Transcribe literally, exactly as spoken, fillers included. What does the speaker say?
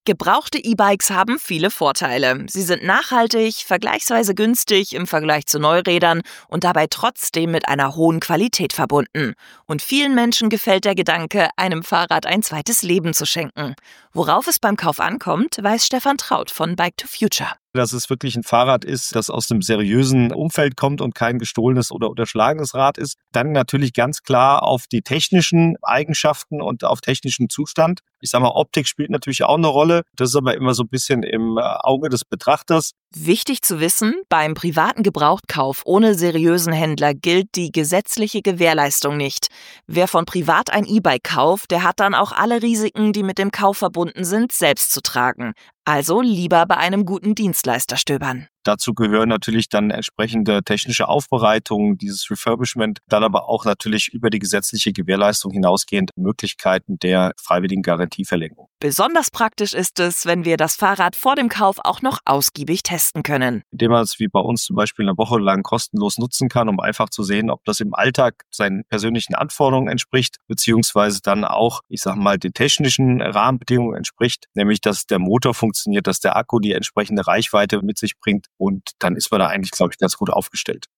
Gebrauchte E-Bikes haben viele Vorteile. Sie sind nachhaltig, vergleichsweise günstig im Vergleich zu Neurädern und dabei trotzdem mit einer hohen Qualität verbunden. Und vielen Menschen gefällt der Gedanke, einem Fahrrad ein zweites Leben zu schenken. Worauf es beim Kauf ankommt, weiß Stefan Traut von Bike to Future. Dass es wirklich ein Fahrrad ist, das aus einem seriösen Umfeld kommt und kein gestohlenes oder unterschlagenes Rad ist. Dann natürlich ganz klar auf die technischen Eigenschaften und auf technischen Zustand. Ich sage mal, Optik spielt natürlich auch eine Rolle. Das ist aber immer so ein bisschen im Auge des Betrachters. Wichtig zu wissen, beim privaten Gebrauchtkauf ohne seriösen Händler gilt die gesetzliche Gewährleistung nicht. Wer von privat ein E-Bike kauft, der hat dann auch alle Risiken, die mit dem Kauf verbunden sind, selbst zu tragen. Also lieber bei einem guten Dienstleister stöbern. Dazu gehören natürlich dann entsprechende technische Aufbereitungen, dieses Refurbishment, dann aber auch natürlich über die gesetzliche Gewährleistung hinausgehend Möglichkeiten der freiwilligen Garantieverlängerung. Besonders praktisch ist es, wenn wir das Fahrrad vor dem Kauf auch noch ausgiebig testen können. Indem man es wie bei uns zum Beispiel eine Woche lang kostenlos nutzen kann, um einfach zu sehen, ob das im Alltag seinen persönlichen Anforderungen entspricht, beziehungsweise dann auch, ich sage mal, den technischen Rahmenbedingungen entspricht, nämlich dass der Motor funktioniert, dass der Akku die entsprechende Reichweite mit sich bringt und dann ist man da eigentlich, glaube ich, ganz gut aufgestellt.